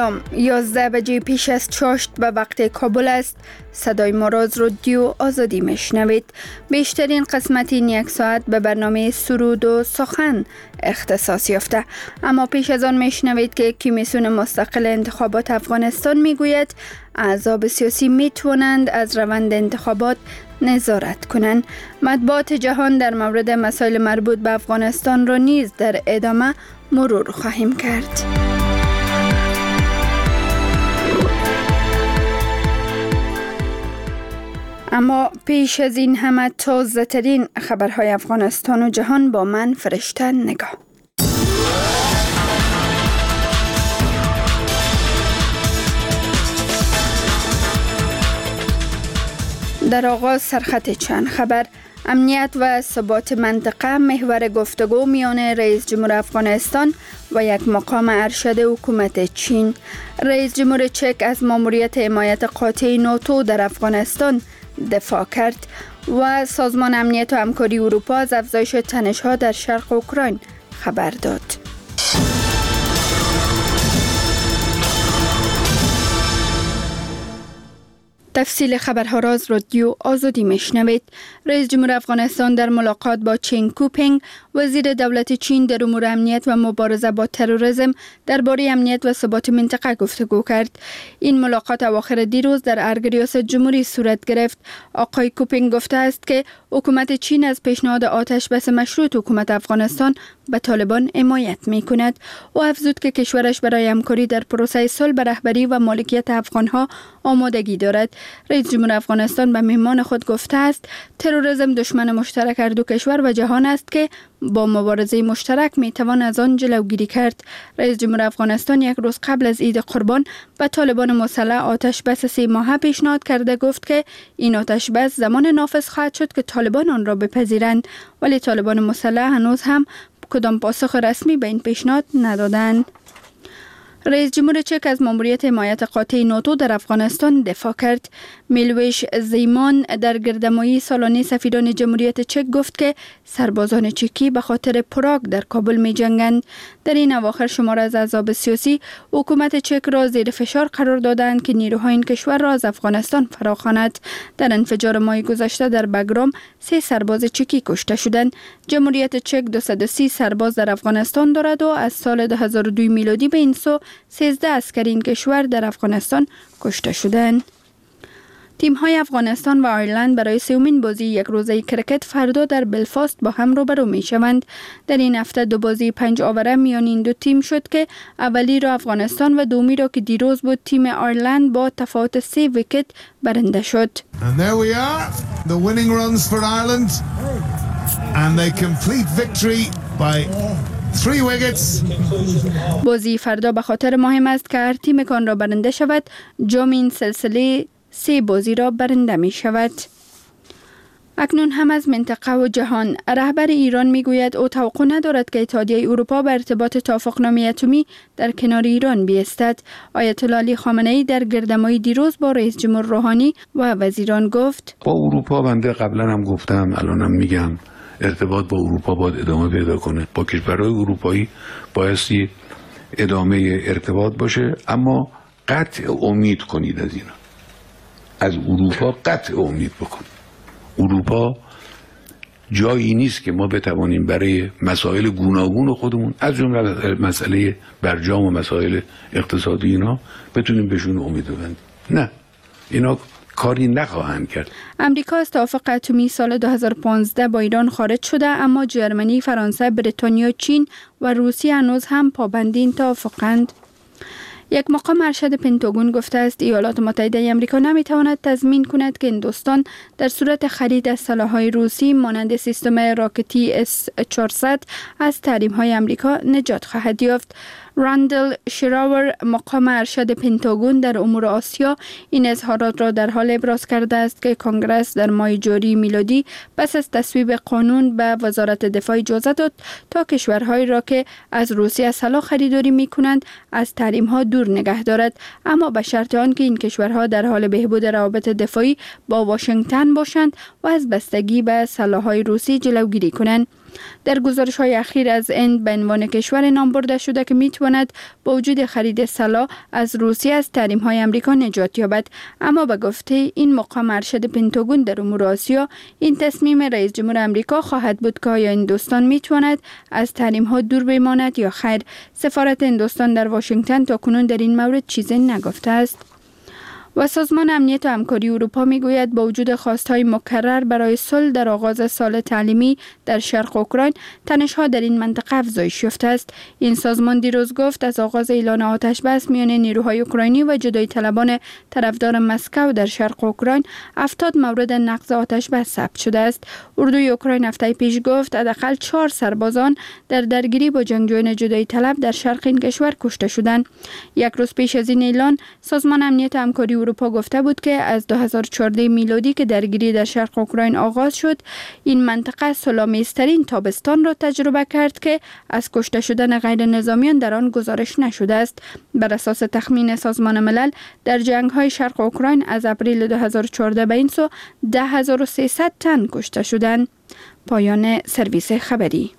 سلام، 11 بجه پیش از چاشت به وقت کابل است. صدای ما را از رادیو آزادی میشنوید. بیشترین قسمت این یک ساعت به برنامه سرود و سخن اختصاص یافته، اما پیش از آن میشنوید که کمیسیون مستقل انتخابات افغانستان میگوید احزاب سیاسی میتوانند از روند انتخابات نظارت کنند. مطبوعات جهان در مورد مسائل مربوط به افغانستان را نیز در ادامه مرور خواهیم کرد. اما پیش از این همه تازه ترین خبرهای افغانستان و جهان با من فرشته نگاه. در آغاز سرخط چند خبر. امنیت و ثبات منطقه محور گفتگو میان رئیس جمهور افغانستان و یک مقام ارشد حکومت چین. رئیس جمهور چک از ماموریت حمایت قاطع ناتو در افغانستان دفاع کرد و سازمان امنیت و همکاری اروپا از افزایش تنش‌ها در شرق اوکراین خبر داد. تفصیل خبرها را از رادیو آزادی میشنوید. رئیس جمهور افغانستان در ملاقات با چین کوپینگ، وزیر دولت چین در امور امنیت و مبارزه با تروریسم، درباره امنیت و ثبات منطقه گفتگو کرد. این ملاقات اواخر دیروز در ارگ ریاست جمهوری صورت گرفت. آقای کوپینگ گفته است که حکومت چین از پیشنهاد آتش بس مشروط حکومت افغانستان به طالبان حمایت می‌کند و افزود که کشورش برای همکاری در پروسه صلح به رهبری و مالکیت افغان‌ها آمادگی دارد. رئیس جمهور افغانستان به مهمان خود گفته است تروریسم دشمن مشترک هر دو کشور و جهان است که با مبارزه مشترک میتوان از آن جلوگیری کرد. رئیس جمهور افغانستان یک روز قبل از عید قربان به طالبان مسلح آتش بس 3 ماهه پیشنهاد کرده گفت که این آتش بس زمان نافذ خواهد شد که طالبان آن را بپذیرند، ولی طالبان مسلح هنوز هم کدام پاسخ رسمی به این پیشنهاد ندادند. رئیس جمهور چک از ماموریت حمایت قاطع ناتو در افغانستان دفاع کرد. میلوش زیمان در گردهمایی سالانه سفیران جمهوریت چک گفت که سربازان چکی به خاطر پراگ در کابل می جنگند. در این اواخر شمار از احزاب سیاسی حکومت چک را زیر فشار قرار دادند که نیروهای این کشور را از افغانستان فراخواند. در انفجار ماه گذشته در بگرام 3 سرباز چکی کشته شدند. جمهوریت چک 230 سرباز در افغانستان دارد و از سال 2002 میلادی به این سو 13 عسکر این کشور در افغانستان کشته شدند. تیم‌های افغانستان و آیرلند برای 3مین بازی یک روزه کرکت فردا در بلفاست با هم روبرو می‌شوند. در این هفته 2 بازی 5 آوره میان این دو تیم شد که اولی را افغانستان و دومی را که دیروز بود تیم آیرلند با تفاوت 3 ویکت برنده شد. And there we are, the winning runs for Ireland and they complete victory by 3 wickets. بازی فردا به خاطر مهم است که هر تیم کان را برنده شود جام این سلسله 3 بازی را برنده می شود. اکنون هم از منطقه و جهان. رهبر ایران می گوید او توقع ندارد که اتحادیه اروپا به ارتباط توافقنامه اتمی در کنار ایران بیستد. آیت الله علی خامنه ای در گردهمایی دیروز با رئیس جمهور روحانی و وزیران گفت با اروپا بنده قبلا هم گفتم الانم میگم ارتباط با اروپا باید ادامه پیدا کنه. با کشورهای اروپایی بایستی ادامه ارتباط باشه، اما قطع امید کنید از اینا. از اروپا قطع امید بکن. اروپا جایی نیست که ما بتوانیم برای مسائل گوناگون خودمون از جمله مسئله برجام و مسائل اقتصادی اینا بتونیم بهشون امید ببندیم. نه، اینا کاری نخواهند کرد. امریکا از توافق اتمی سال 2015 با ایران خارج شده، اما جرمنی، فرانسه، بریتانیا، چین و روسیه هنوز هم پابند این توافقند. یک مقام ارشد پنتاگون گفته است ایالات متحده آمریکا نمیتواند تضمین کند که هندوستان در صورت خرید از سلاح‌های روسی مانند سیستم راکتی S-400 از تحریم‌های آمریکا نجات خواهد یافت. راندل شراور مقام ارشد پنتاگون در امور آسیا این اظهارات را در حال ابراز کرده است که کنگره در ماه جاری میلادی پس از تصویب قانون به وزارت دفاع اجازه داد تا کشورهایی را که از روسیه سلاح خریداری می‌کنند از تحریم‌ها دور نگه دارد، اما به شرط آنکه این کشورها در حال بهبود روابط دفاعی با واشنگتن باشند و از بستگی به سلاح‌های روسی جلوگیری کنند. در گزارش‌های اخیر از هند به عنوان کشور نام برده شده که می‌تواند با وجود خرید سلاح از روسیه از تحریم‌های آمریکا نجات یابد. اما به گفته این مقام ارشد پنتاگون در امور آسیا، این تصمیم رئیس جمهور آمریکا خواهد بود که آیا هندوستان می‌تواند از تحریم‌ها دور بماند یا خیر. سفارت هندوستان در واشنگتن تاکنون در این مورد چیزی نگفته است. و سازمان امنیت و همکاری اروپا میگوید با وجود خواستهای مکرر برای صلح در آغاز سال تعلیمی در شرق اوکراین، تنش‌ها در این منطقه افزایش یافته است. این سازمان دیروز گفت از آغاز اعلان آتش بس میان نیروهای اوکراینی و جدایی طلبان طرفدار مسکو در شرق اوکراین 70 مورد نقض آتش بس ثبت شده است. اردوی اوکراین هفته پیش گفت حداقل 4 سربازان در درگیری با جنگجویان جدایی طلب در شرق این کشور کشته شدند. یک روز پیش از این اعلان، سازمان امنیت و همکاری اروپا گفته بود که از 2014 میلادی که درگیری در شرق اوکراین آغاز شد، این منطقه صلح‌آمیزترین تابستان را تجربه کرد که از کشته شدن غیر نظامیان در آن گزارش نشده است. بر اساس تخمین سازمان ملل، در جنگ‌های شرق اوکراین از اپریل 2014 به این سو 10300 تن کشته شدند. پایان سرویس خبری.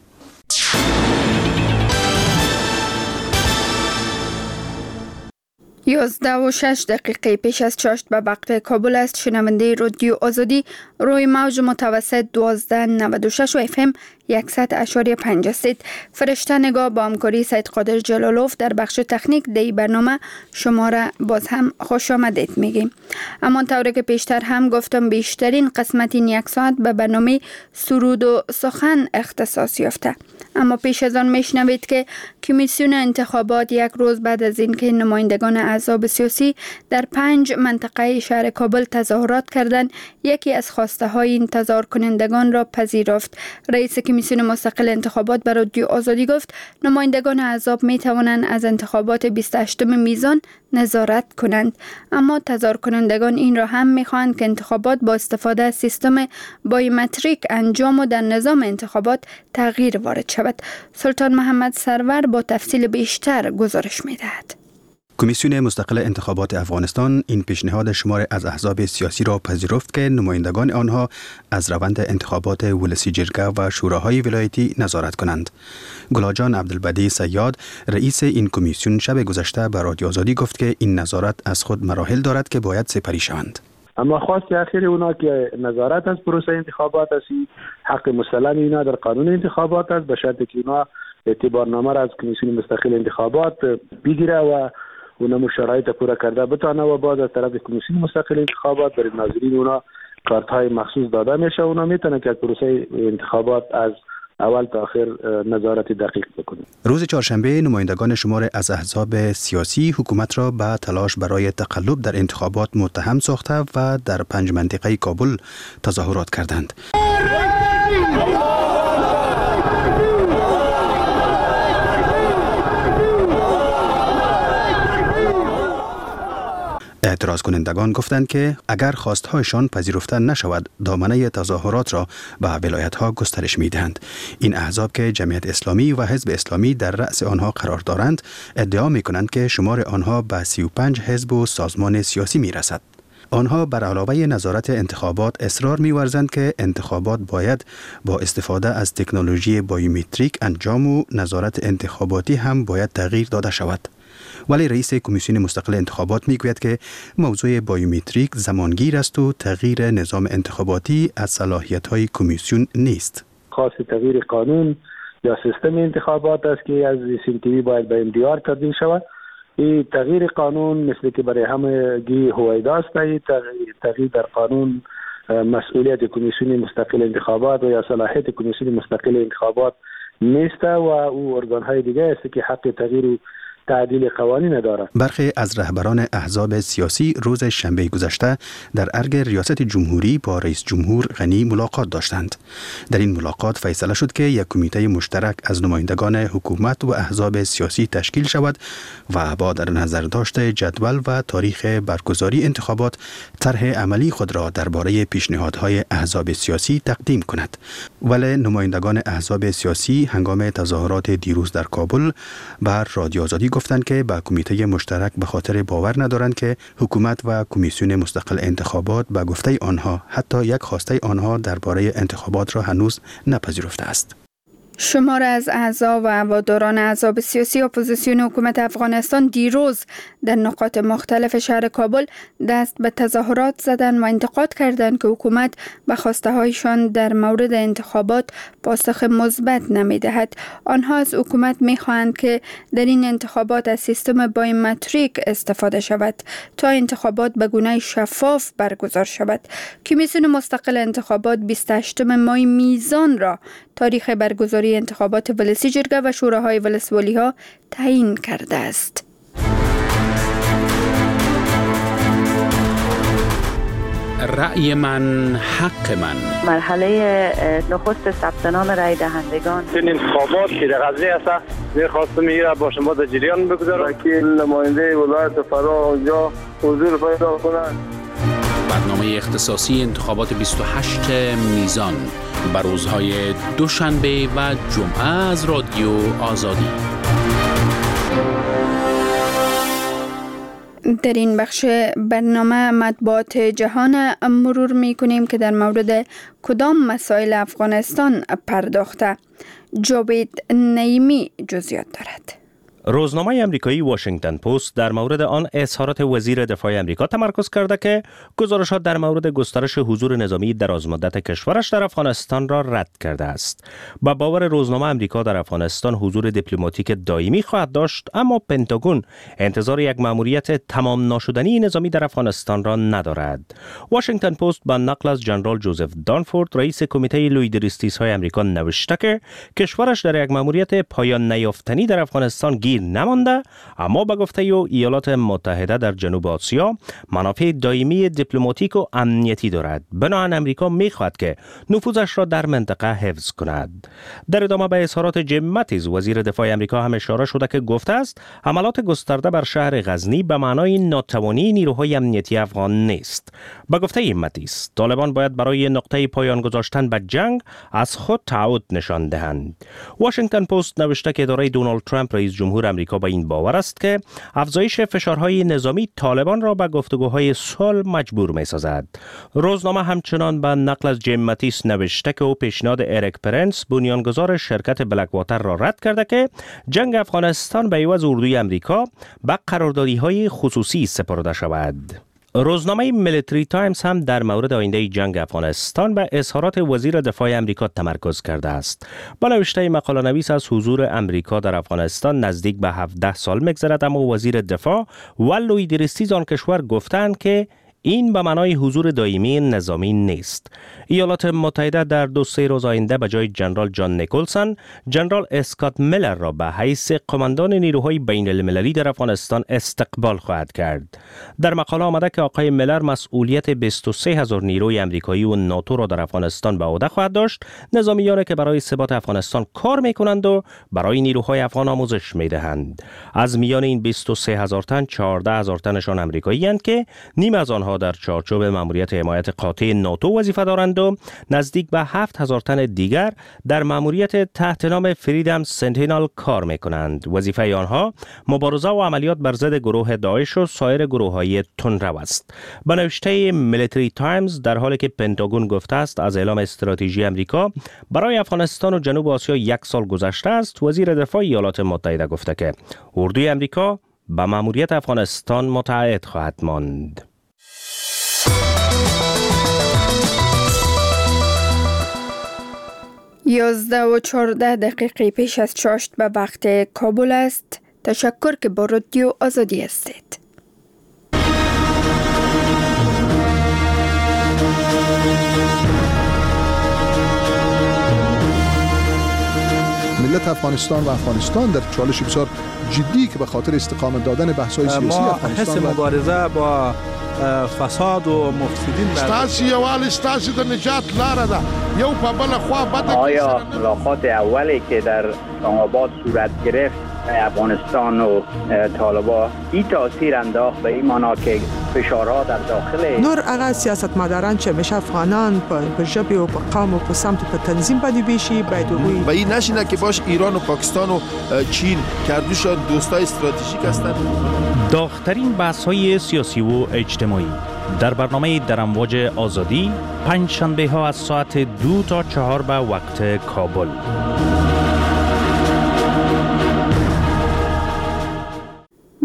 11:06 پیش از چاشت به وقت کابل است. شنونده رادیو آزادی روی موج متوسط 1296 و FM 100.5 است. فرشته نگاه با همکاری سید قادر جلالوف در بخش تکنیک دی برنامه شما را باز هم خوش آمدید میگیم. اما طوری که پیشتر هم گفتم، بیشترین قسمت این یک ساعت به برنامه سرود و سخن اختصاص یافته. اما پیش از آن میشنوید که کمیسیون انتخابات یک روز بعد از اینکه نمایندگان احزاب سیاسی در 5 منطقه شهر کابل تظاهرات کردند، یکی از خواسته های این تظاهر کنندگان را پذیرفت. رئیس کمیسیون مستقل انتخابات به رادیو آزادی گفت نمایندگان احزاب می توانند از انتخابات 28 میزان نظارت کنند، اما تظاهر کنندگان این را هم می‌خواهند که انتخابات با استفاده از سیستم بایومتریک انجام و در نظام انتخابات تغییر وارد شود. سلطان محمد سرور با تفصیل بیشتر گزارش می‌دهد. کمیسیون مستقل انتخابات افغانستان این پیشنهاد شمار از احزاب سیاسی را پذیرفت که نمایندگان آنها از روند انتخابات ولسی جرگه و شوراهای ولایتی نظارت کنند. گلاجان عبدالبدی صیاد رئیس این کمیسیون شب گذشته به رادیو آزادی گفت که این نظارت از خود مراحل دارد که باید سپری شوند. اما خواست اخیر اونا که نظارت از پروسه انتخابات است، حق مسلم اینا در قانون انتخابات است، به شرطی که اونا اعتبارنامه را از کمیسیون مستقل انتخابات بگیره و اونا شرایط پورا کرده بتانه و بعد از طرف کمیسیون مستقل انتخابات برای ناظرین اونا کارت های مخصوص داده میشه. اونا میتونه که پروسه انتخابات از اول تا آخر نظارت دقیق بکنه. روز چهارشنبه نمایندگان شمار از احزاب سیاسی حکومت را به تلاش برای تقلب در انتخابات متهم ساخته و در 5 منطقه کابل تظاهرات کردند. اعتراض کنندگان گفتند که اگر خواستهایشان پذیرفته نشود، دامنه تظاهرات را به ولایت‌ها گسترش می‌دهند. این احزاب که جمعیت اسلامی و حزب اسلامی در رأس آنها قرار دارند، ادعا می‌کنند که شمار آنها به 35 حزب و سازمان سیاسی می‌رسد. آنها بر علاوه نظارت انتخابات اصرار می‌ورزند که انتخابات باید با استفاده از تکنولوژی بایومتریک انجام و نظارت انتخاباتی هم باید تغییر داده شود. ولی رئیس کمیسیون مستقل انتخابات میگوید که موضوع بایومتریک زمانگیر است و تغییر نظام انتخاباتی از صلاحیت‌های کمیسیون نیست. خاص تغییر قانون یا سیستم انتخابات است که از سنتیوی باید به MDR تبدیل شود. این تغییر قانون مثل که برای همگی هویدا است. تغییر در قانون مسئولیت کمیسیون مستقل انتخابات و یا صلاحیت کمیسیون مستقل انتخابات نیست و او ارگان‌های دیگه است که حق تغییر تعدیل قوانین دارد. برخی از رهبران احزاب سیاسی روز شنبه گذشته در ارگ ریاست جمهوری با رئیس جمهور غنی ملاقات داشتند. در این ملاقات فیصله شد که یک کمیته مشترک از نمایندگان حکومت و احزاب سیاسی تشکیل شود و با در نظر داشت جدول و تاریخ برگزاری انتخابات طرح عملی خود را درباره پیشنهادهای احزاب سیاسی تقدیم کند. ولی نمایندگان احزاب سیاسی هنگام تظاهرات دیروز در کابل بر رادیو آزادی گفتند که با کمیته مشترک به خاطر باور ندارند که حکومت و کمیسیون مستقل انتخابات به گفته آنها حتی یک خواسته آنها درباره انتخابات را هنوز نپذیرفته است. شمار از اعضا و هواداران احزاب سیاسی اپوزیسیون حکومت افغانستان دیروز در نقاط مختلف شهر کابل دست به تظاهرات زدند و انتقاد کردند که حکومت به خواسته هایشان در مورد انتخابات پاسخ مثبت نمی‌دهد. آنها از حکومت می‌خواهند که در این انتخابات از سیستم بایومتریک استفاده شود تا انتخابات به گونه شفاف برگزار شود. کمیسیون مستقل انتخابات 28 ماه میزان را تاریخ برگزاری انتخابات ولسی جرگه و شوراهای ولسوالی‌ها تعیین کرده است. رأی من حق من. مرحله نخست ثبت نام رای دهندگان. این انتخابات که در غزنی است می‌خواستم میره با شما در جریان بگذارم که نماینده ولایت فرا اونجا حضور پیدا کنند. برنامه اختصاصی انتخابات 28 میزان بر روزهای دوشنبه و جمعه از رادیو آزادی. در این بخش برنامه مطبوعات جهان مرور می کنیم که در مورد کدام مسائل افغانستان پرداخته. جاوید نعیمی جزئیات دارد. روزنامه امریکایی واشنگتن پست در مورد آن اظهارات وزیر دفاع امریکا تمرکز کرده که گزارشات در مورد گسترش حضور نظامی درازمدت کشورش در افغانستان را رد کرده است. با باور روزنامه امریکا در افغانستان حضور دیپلماتیک دائمی خواهد داشت، اما پنتاگون انتظار یک مأموریت تمام نشدنی نظامی در افغانستان را ندارد. واشنگتن پست با نقل از جنرال جوزف دانفورد رئیس کمیته لویدریستیس‌های امریکا نوشته که کشورش در یک مأموریت پایان نیافتنی در افغانستان گیر نمانده، اما به گفته ایالات متحده در جنوب آسیا منافع دائمی دیپلماتیک و امنیتی دارد. بنابراین امریکا می‌خواهد که نفوذش را در منطقه حفظ کند. در ادامه به اظهارات جیم ماتیز وزیر دفاع امریکا هم اشاره شده که گفته است حملات گسترده بر شهر غزنی به معنای ناتوانی نیروهای امنیتی افغان نیست. به گفته ماتیز طالبان باید برای نقطه پایان گذاشتن به جنگ از خود تعهد نشان دهند. واشنگتن پست نوشته که اداره دونالد ترامپ رئیس جمهور امریکا به این باور است که افزایش فشارهای نظامی طالبان را به گفتگوهای صلح مجبور می‌سازد. روزنامه همچنان به نقل از جیم ماتیس نوشته که او پیشنهاد اریک پرنس بنیانگذار شرکت بلک واتر را رد کرده که جنگ افغانستان به عوض اردوی امریکا به قراردادی‌های خصوصی سپرده شود. روزنامه میلیتری تایمز هم در مورد آینده جنگ افغانستان به اظهارات وزیر دفاع امریکا تمرکز کرده است. با نوشته مقاله نویس از حضور امریکا در افغانستان نزدیک به 17 سال می‌گذرد، اما وزیر دفاع و لویدریستی آن کشور گفتند که این به معنای حضور دائمی نظامی نیست. ایالات متحده در 2-3 روز آینده به جای جنرال جان نیکلسون، جنرال اسکات میلر را به حیث قماندان نیروهای بین المللی در افغانستان استقبال خواهد کرد. در مقاله آمده که آقای میلر مسئولیت 23,000 نیروی امریکایی و ناتو را در افغانستان به عهده خواهد داشت، نظامیانی که برای ثبات افغانستان کار می‌کنند و برای نیروهای افغان آموزش می‌دهند. از میان این 23,000 تن 14,000 تنشان آمریکایی‌اند که نیم از آنها در چارچوب مأموریت حمایت قاطع ناتو وظیفه دارند و نزدیک به 7,000 تن دیگر در مأموریت تحت نام فریدم سنتینل کار می‌کنند. وظیفه آنها مبارزه و عملیات بر ضد گروه داعش و سایر گروه‌های تندرو است. به نوشته میلیتری تایمز در حالی که پنتاگون گفته است از اعلام استراتژی امریکا برای افغانستان و جنوب آسیا 1 سال گذشته است، وزیر دفاع ایالات متحده گفته که اردوی امریکا به مأموریت افغانستان متعهد خواهد ماند. 11:14 پیش از چاشت به وقت کابل است. تشکر که با رادیو آزادی هستید. ملت افغانستان و افغانستان در چالش بسیار جدی که به خاطر استقامت دادن بحث‌های سیاسی افغانستان حس مبارزه با فساد و مفسدین ستاسو یوال ستاسو د نجات لاره ده یو په بل خوا بده. آیا ملاقات اولی که در اسلام‌آباد صورت گرفت افغانستان و طالبان این تاثیر انداخت به این معنا که فشارها در داخل نور هغه سیاستمداران چې همیشه افغانان په ژبه او په قوم او په سمت په تنظیم باندې بیشي باید وي و این نشینه که باش ایران و پاکستان و چین کردوشان دوستای استراتژیک هستند. داغ‌ترین بحث‌های سیاسی و اجتماعی در برنامه در امواج آزادی پنج شنبه ها از ساعت 2 تا 4 به وقت کابل.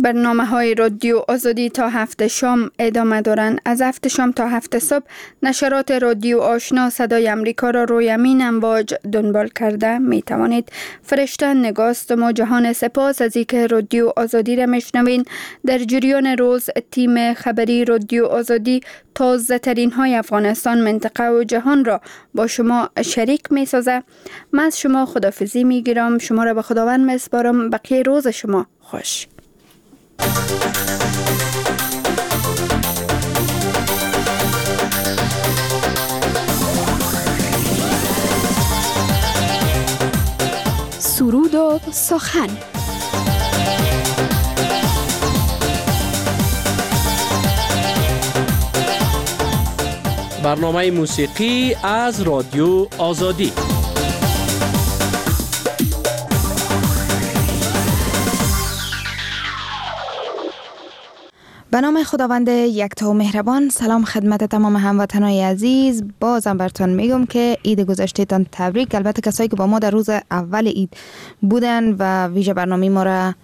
برنامه‌های رادیو آزادی تا 7 شام ادامه دارند. از 7 شام تا 7 صبح نشرات رادیو آشنا صدای امریکا را روی همین امواج دنبال کرده می توانید. فرشته نگاست ما جهان سپاس از اینکه رادیو آزادی را میشنوین. در جریان روز تیم خبری رادیو آزادی تازه ترین های افغانستان، منطقه و جهان را با شما شریک می سازه. من از شما خداحافظی می گیرم. شما را به خداوند می سپارم. بقیه روز شما خوش. سرود و سخن. برنامه موسیقی از رادیو آزادی. به نام خداوند یکتا و مهربان. سلام خدمت تمام هموطنان عزیز. بازم براتون میگم که عید گذشته تان تبریک. البته کسایی که با ما در روز اول عید بودن و ویژه برنامه ما را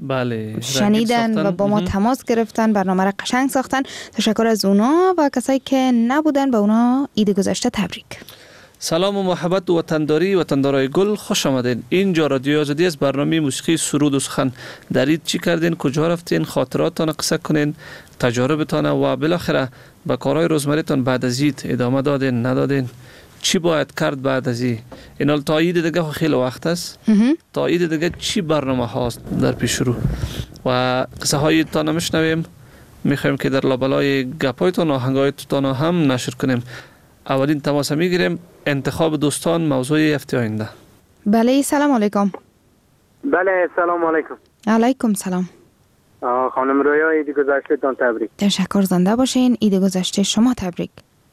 شنیدن و با ما تماس گرفتن، برنامه را قشنگ ساختن، تشکر از اونا. و کسایی که نبودن به اونا عید گذشته تبریک. سلام و محبت و وطنداری وطندارای گل، خوش آمدین. اینجا رادیو آزادی از برنامه موسیقی سرود و سخن. در عید چی کردین، کجا رفتین، خاطراتتان قصه کنین، تجاربتان و بالاخره به کارهای روزمریتان بعد از عید ادامه دادین ندادین، چی باید کرد بعد از عید. اینال تا عید دیگه خیلی وقت است. تا عید دیگه چی برنامه هاست در پیش رو و قصه هایتان میشنویم. میخوایم که در لابلای گپایتان و آهنگایتان هم نشر کنیم. اولین تماس میگیریم. انتخاب دوستان موضوع هفته آینده. بله سلام علیکم. بله سلام علیکم. علیکم سلام. خانم رویا عید گذشته تان تبریک. تشکر، زنده باشین. عید گذشته شما تبریک.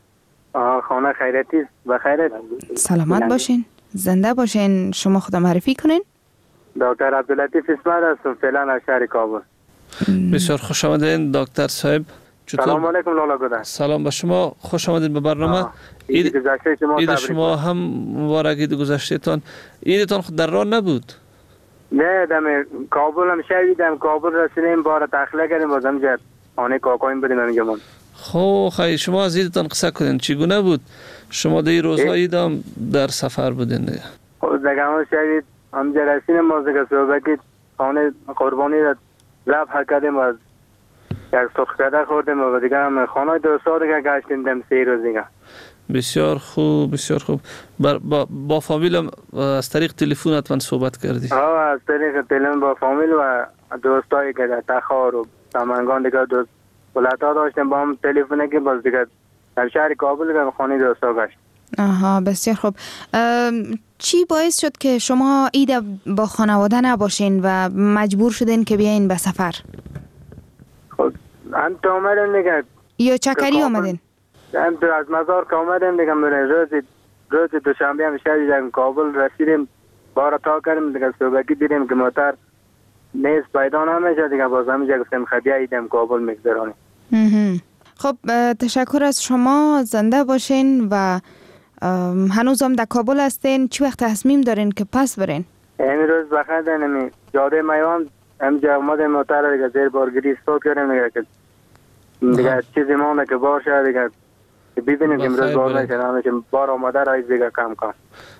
خانه خیرتی و خیرت. سلامت باشین، زنده باشین. شما خدا معرفی کنین. دکتر عبداللطیف اسمت هستم، فعلا از شهر کابل. بسیار خوش آمدین دکتر صاحب. سلام علیکم لالا گودن. سلام به شما، خوش آمدید به برنامه. عید گذشته شما عید تبریک. شما هم مبارک. عید گذشته تان. عیدتان خود در راه نبود؟ نه دم کابل هم شویدم. کابل رسیدیم بار تخلیه کردیم بازم جد آنه کاکایم بریم همینجا من. خب خیلی شما از عیدتان قصه کنین چگونه بود؟ شما در روزهای عید هم در سفر بودین دیگه. خب دیگه هم شوید همینجا رسیدیم باز دیگه صحبتی خانه قربانی را ذبح کردیم و یک سرخ کده خوردیم و دیگه هم خانه دوستا دیگه گشتیم دم 3 روز دیگه. بسیار خوب بسیار خوب. با فامیل از طریق تلفن حتما صحبت کردی؟ از طریق تلفن با فامیل و دوستایی که در تخار و سمنگان دیگه دوست ولتا داشتیم با هم تلفن که باز دیگه در شهر کابل دیگه خانه دوستا گشت. آها بسیار خوب. چی باعث شد که شما عید با خانواده نباشین و مجبور شدین که بیاین به سفر؟ خب انت آمدن دیگه یا چکری آمدین؟ انت از مزار که آمدن دیگه روز دوشنبه هم شدیدن کابل رسیدیم بارا تا کردیم دیگه صبحکی دیدیم که موتر نیست پیدا نمیشه دیگه باز همینجا گفتیم خدیه ایدیم کابل میگذرانیم. خب تشکر از شما، زنده باشین و هنوز هم در کابل هستین. چی وقت تصمیم دارین که پس برین؟ این روز بخیردن همی جاده میوان همجا اومده موتر دیگه زیر بارگیری استوب کردیم دیگه که دیگه چیزی مانده که بار شد دیگه ببینیم که امروز بار نشه نمیشه بار آمده رایز دیگه کم کن.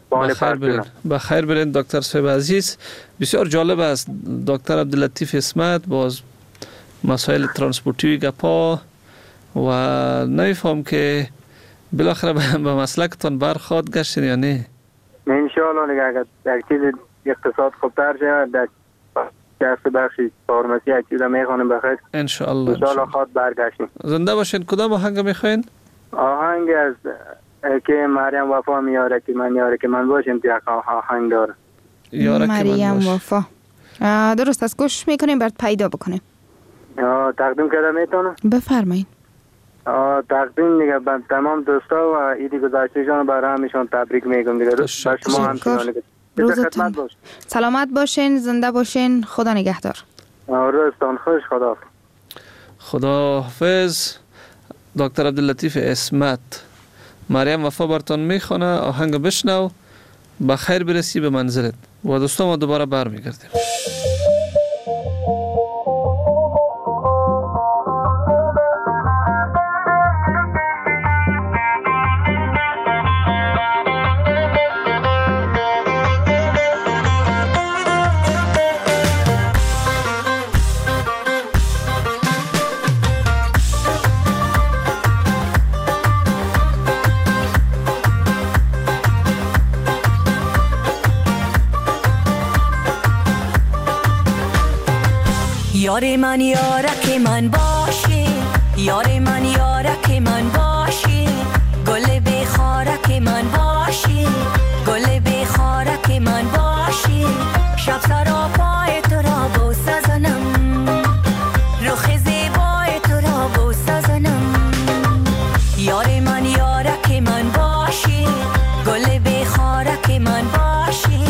بخیر برین دکتر صاحب عزیز. بسیار جالب است دکتر عبداللطیف اسمت باز مسائل ترانسپورتی گپا و نمیفهم که بالاخره به مسلکتان برخواد گشتین یا نه؟ انشاءالله دیگه اگر یک چیز اقتصاد خوبتر شد در دست بخشی فارمسی یک چیز میخوانیم بخیر انشاءالله خواد برگشتیم. زنده باشین. کدام آهنگ میخواین؟ آهنگ از که مریم وفا میاره که من یاره که من باشیم که آهنگ داره مریم وفا. درست است، گوش میکنیم برات پیدا بکنیم. تقدیم کرده میتونم؟ بفرمایید. تقدیم دیگه به تمام دوستا و عید گذشته جان برای همیشان تبریک میگم دیگه. شما همچنان روزتون سلامت باشین، زنده باشین، خدا نگهدار. روزتان خوش. خدا حافظ. دکتر عبداللطیف اسمت. مریم وفا براتون میخونه. آهنگ بشنو، بخیر برسی به منزلت و دوستان ما دوباره برمیگردیم. یار من یارک من باشی، یار من یارک من باشی، گل بخارک من باشی، گل بخارک من باشی، شب سراپای تو را بوسه زنم، رخ زیبای تو را بوسه زنم. یار من یارک من باشی، گل بخارک من باشی.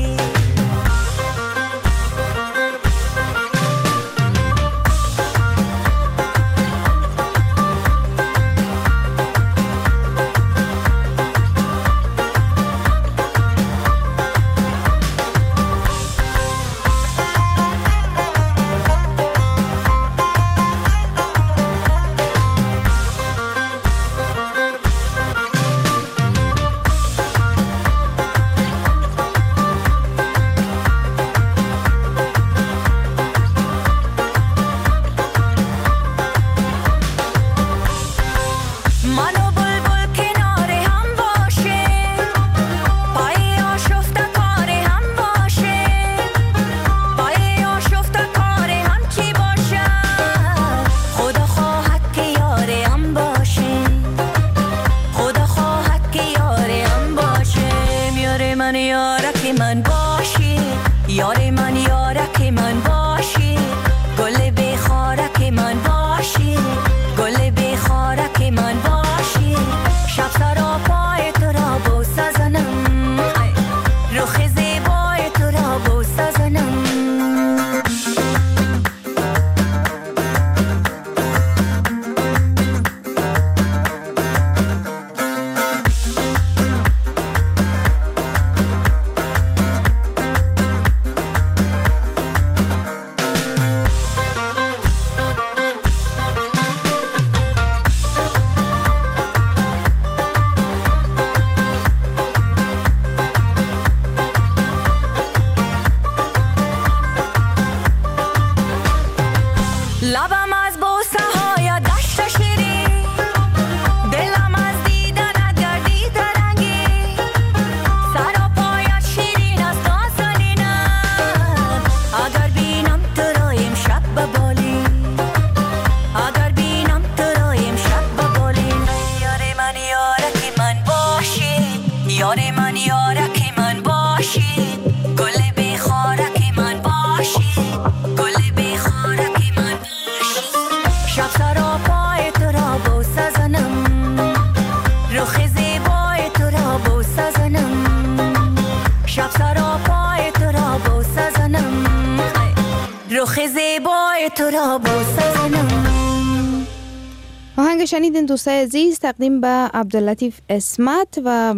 آهنگ شنیدین دوستای عزیز تقدیم به عبداللطیف اسمت و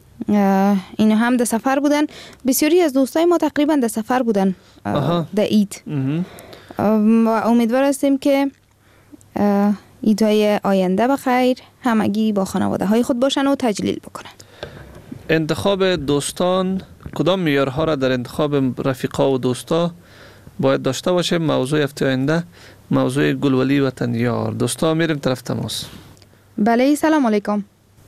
اینا هم در سفر بودن. بسیاری از دوستای ما تقریبا در سفر بودن در عید و امیدوار هستیم که عیدهای آینده بخیر همگی با خانواده های خود باشن و تجلیل بکنن. انتخاب دوستان کدام معیارها را در انتخاب رفیقا و دوستا باید داشته باشه؟ موضوع هفته آینده موضوع گلولی وطن یار. دوستا میریم طرف تماس. بله سلام علیکم.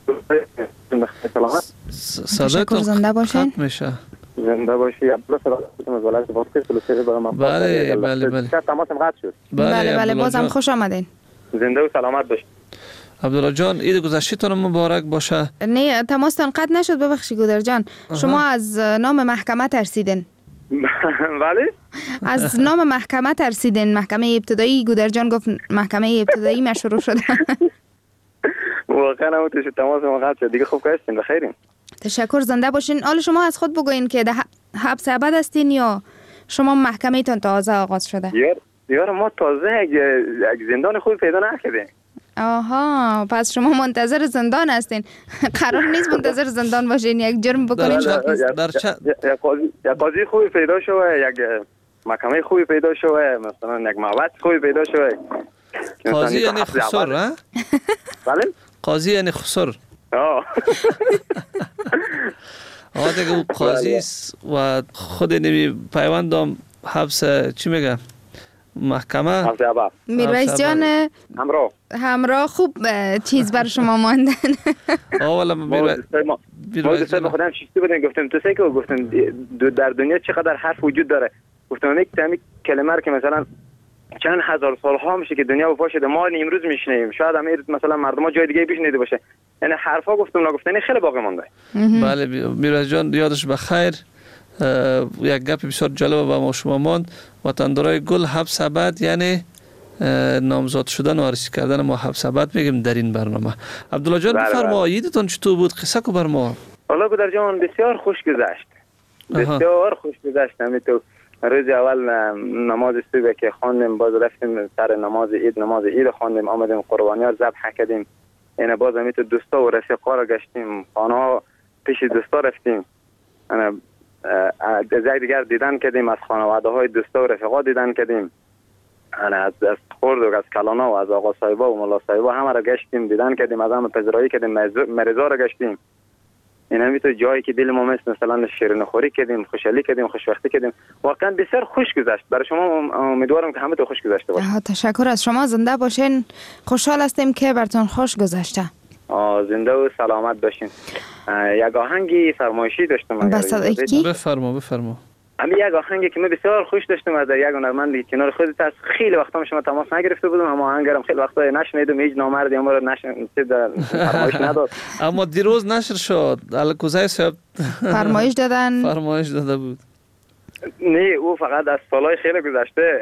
صدایتون زنده باشین. میشه. زنده باشی. عبدالله سلامت از ولایت باسکر فلسطین برام. بله بله بله. تماسم قطع شد. بله بله بازم خوش آمدین. زنده و سلامت باشید. عبدالله جان عید گذشته‌تان مبارک باشه. نه تماستان قطع نشد ببخشید گودر جان. شما از نام محکمه ترسیدین. بله؟ از نام محکمه ترسیدین. محکمه ابتدایی گودر جان گفت محکمه ابتدایی مشروع شده. واقعا هم تماس ما قطع شد. دیگه خوب هستین بخیرین. تشکر زنده باشین. حالا شما از خود بگوین که حبس ابد هستین یا شما محکمه تان تازه آغاز شده؟ یار ما تازه یک زندان خوب پیدا نکردیم. آها پس شما منتظر زندان هستین. قرار نیست منتظر زندان باشین یک جرم بکنین. یک قاضی خوبی پیدا شده، یک محکمه خوبی پیدا شده، مثلا یک معبد خوبی پیدا شده. قاضی یعنی خسر ها؟ بله؟ قاضی یعنی خسر. آقا دیگه قاضی و خود نمی پیوندم حبس چی میگه؟ محکمه میرویس جان همراه خوب چیز بر شما ماندن. اولا میرویس جان خودم شیستی بودن گفتم تو سیکو گفتم در دنیا چقدر حرف وجود داره. گفتم یک کلمه رو که مثلا چند هزار سالها میشه که دنیا وفا شده، ما امروز میشنیم، شاید امیر مثلا مردم جای دیگه بشنیده باشه. یعنی حرفا گفتم نگفتنی خیلی باقی مونده. بله میراج جان یادش بخیر. یک گپ بسیار جالب به ما شما ماند. وطندارای گل حبس ابد یعنی نامزاد شدن و عروسی کردن ما حبس ابد میگیم در این برنامه. عبدالله جان بفرما عیدتون چطور بود؟ قصه کو بر ما. والله گودر جان بسیار خوش گذشت. بسیار خوش گذشت. همین تو روز اول نماز صبح که خواندیم، باز رفتیم سر نماز عید خواندیم، آمدیم قربانیار ذبح کردیم. یعنی باز همین تو دوستا و رفیقا را گشتیم، خانه پیش دوستا رفتیم، از دیگر دیدن کردیم، از خانواده های دوستا و رفیقا دیدن کردیم، از خورد و از کلانا و از آقا صاحبا و ملا صاحبا همه را گشتیم، دیدن کردیم، از همه پذیرایی کردیم، مریضا را گشتیم. این همین تو جایی که دل ما مثلا شیرینی خوری کردیم، خوشحالی کردیم، خوشبختی کردیم. واقعا بسیار خوش گذشت. برای شما امیدوارم که همه تو خوش گذشته باشه. تشکر از شما، زنده باشین. خوشحال هستیم که براتون خوش گذشته. زنده و سلامت باشین. یک آهنگی فرمایشی داشتم. بفرما. همین یک آهنگی که من بسیار خوش داشتم از یک هنرمند کنار خودت است. خیلی وقتا شما تماس نگرفته بودم، اما آهنگرم خیلی وقتا نشنیدم، هیچ نامردی ما رو فرمایش نداد. اما دیروز نشر شد. الکوزای صاحب فرمایش داده بود. نه او فقط از سالهای خیلی گذشته.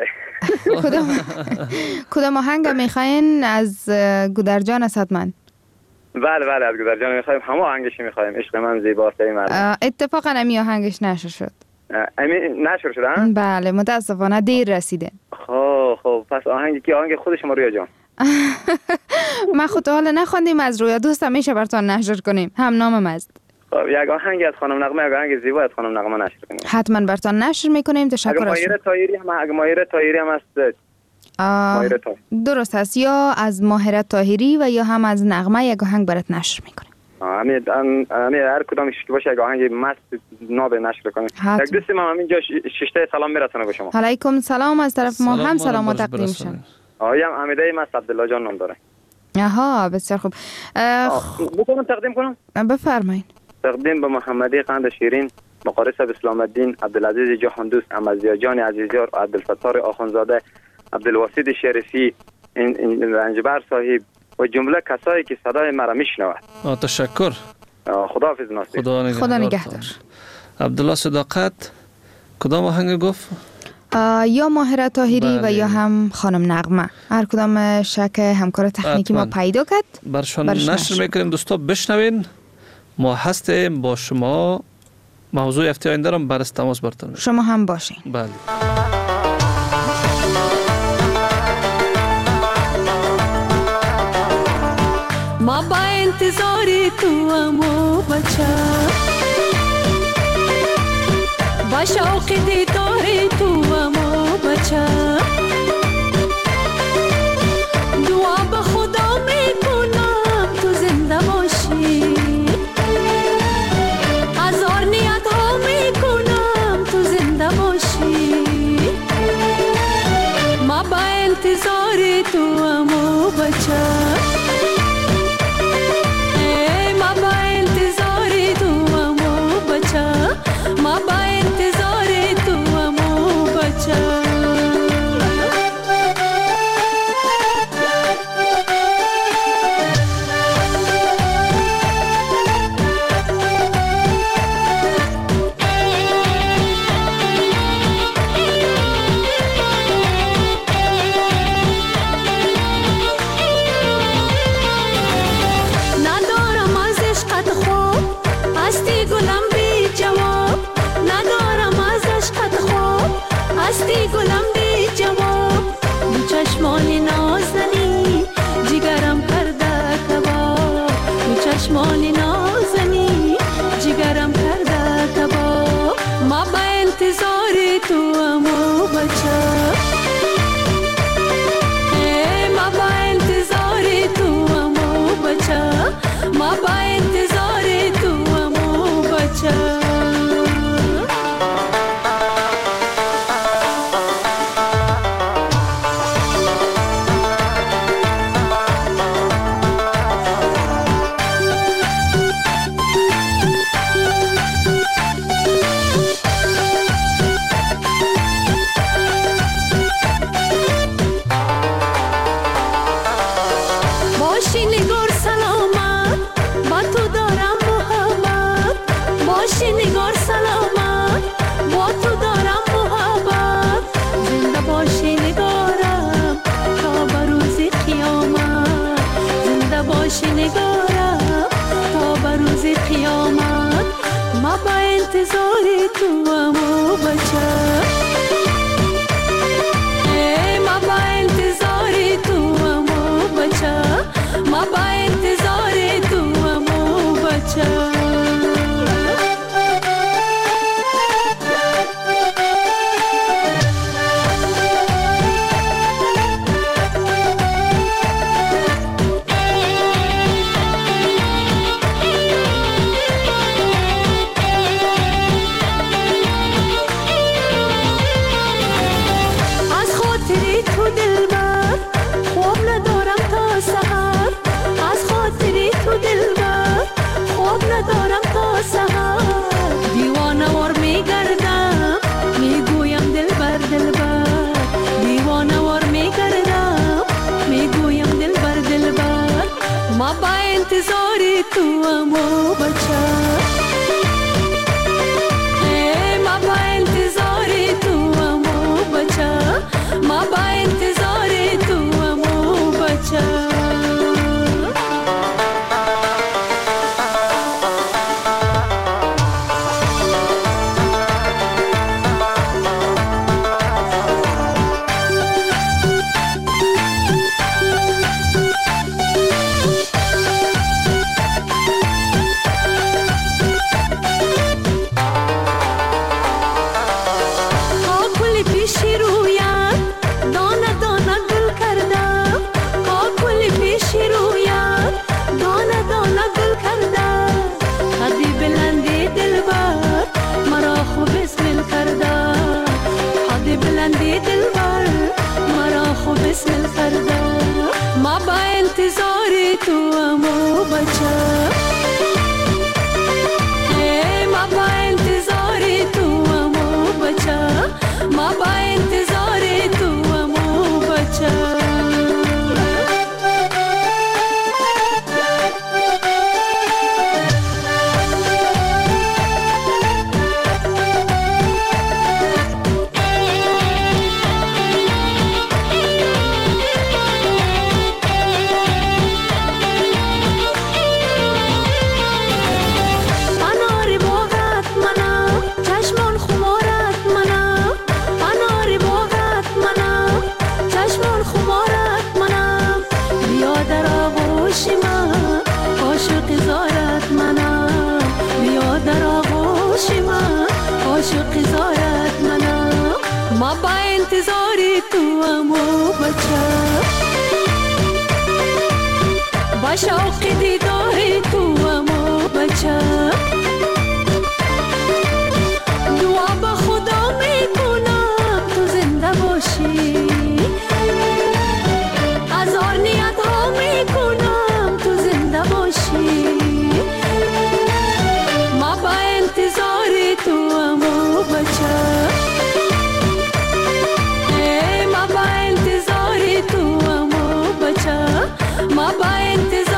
کدام آهنگ میخواین از گودرجان اسدمند؟ بله از گودرجان میخوایم، همه آهنگش میخوایم. عشق من زیباست ای مرد. اتفاقا امی آهنگش نشر شد. نشر شدن؟ بله متاسفانه دیر رسیده. خب پس آهنگ خود شما رویا جان. ما خود حالا نخوندیم از رویا، دوستم میشه براتون نشر کنیم، هم نامم است. خب یک آهنگ از خانم نغمه، یک آهنگ زیبا از خانم نغمه نشر کنیم. حتما براتون نشر میکنیم. تشکر از شما. ماهره طاهری هم است. درست است، یا از ماهره طاهری و یا هم از نغمه یک آهنگ برات نشر میکنیم. هر کدامش که باشه یک آهنگ مست ناب نشر کنیم. یک دوست ما همینجا ششته سلام میرسونه به شما. علیکم سلام از طرف ما هم سلام تقدیم شد. آیم امیده مست عبدالله جان نام داره. بسیار خوب. بکنم تقدیم کنم؟ بفرمایید. تقدیم به محمدی قند شیرین، مقارس اسلام الدین، عبدالعزیز جهان دوست، امزیا جان عزیزیار، عبدالفتار آخونزاده، عبدالواسید شریفی، رنجبر صاحب و جمله کسایی که صدای مرا میشنوند. تشکر. خداحافظ ناصر. خدا نگهدار. عبدالله صداقت کدام آهنگ گفت؟ یا ماهره طاهری و یا هم خانم نغمه. هر کدام شک همکار تکنیکی ما پیدا کرد برشان نشر میکنیم. دوستا بشنوین. ما هستیم با شما. موضوع هفته آینده را بررسی تماس برتون. شما هم باشین. بله. ما با انتظاری تو امو بچه، با شوق دیداری تو امو بچه، دعا به خدا میکنم تو زنده باشی، هزار نیت ها میکنم تو زنده باشی، ما با انتظاری تو امو بچه، باشی نگارم تا به روز قیامت ما با انتظار تو امو بچه ما با انتظار تو امو بچه ما با انتظار تو امو بچه شوق دیدار تو امو بچه دعا با خدا میکنم تو زنده باشی هزار نیت ها میکنم تو زنده باشی ما با انتظار تو امو بچه ما با انتظار تو امو بچه ما با انتظار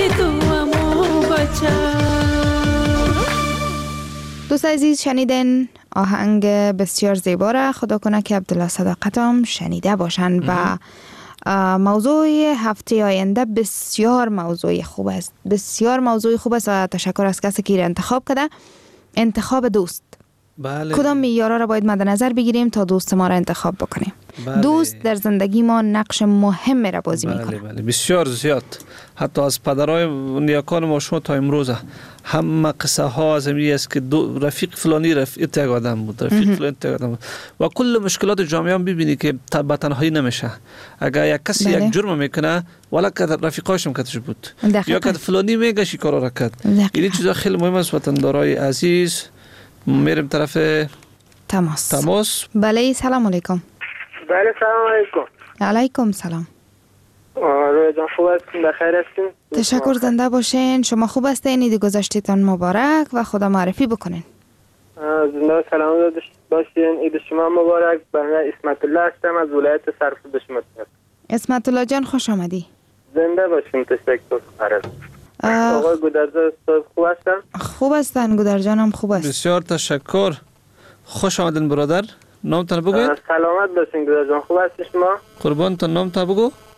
دوست عزیز شنیدن آهنگ بسیار زیبا را. خدا کنه که عبدالله صداقت هم شنیده باشند و موضوع هفته آینده بسیار موضوع خوب است، بسیار موضوع خوب است و تشکر از کسی که انتخاب کرده. انتخاب دوست، بله. کدام معیارها را باید مد نظر بگیریم تا دوست ما را انتخاب بکنیم؟ بله. دوست در زندگی ما نقش مهم را بازی میکنه. بله بسیار زیاد. حتی از پدرای نیاکان ما شما تا امروز همه قصه ها از این است که رفیق فلانی رفیق یک آدم بود، رفیق فلانی یک آدم بود. و کل مشکلات جامعه هم ببینی که به تنهایی نمیشه. اگر یک کسی یک جرم میکنه ولی که رفیقاش هم کتش بود یا که فلانی میگه شکار را کرد. این چیزا خیلی مهم است. وطندارای عزیز میرم طرف تماس. بله سلام علیکم. بله سلام علیکم. علیکم سلام. روی جان خوب هستین؟ بخیر هستین؟ تشکر، زنده باشین. شما خوب هستین؟ عید گذشتهتان مبارک و خدا معرفی بکنین. زنده و سلامت باشین. عید شما مبارک. بنده اسمت الله هستم از ولایت سرخود شما. اسمت الله جان خوش آمدی. زنده باشین. تشکر. آقای گودرزا خوب هستن؟ خوب هستن. گودرجان هم خوب است. بسیار تشکر. خوش آمدین برادر. نامتان بگوید. سلامت باشین گودرجان. خوب هستی شما؟ قربانتان. نامتان بگو.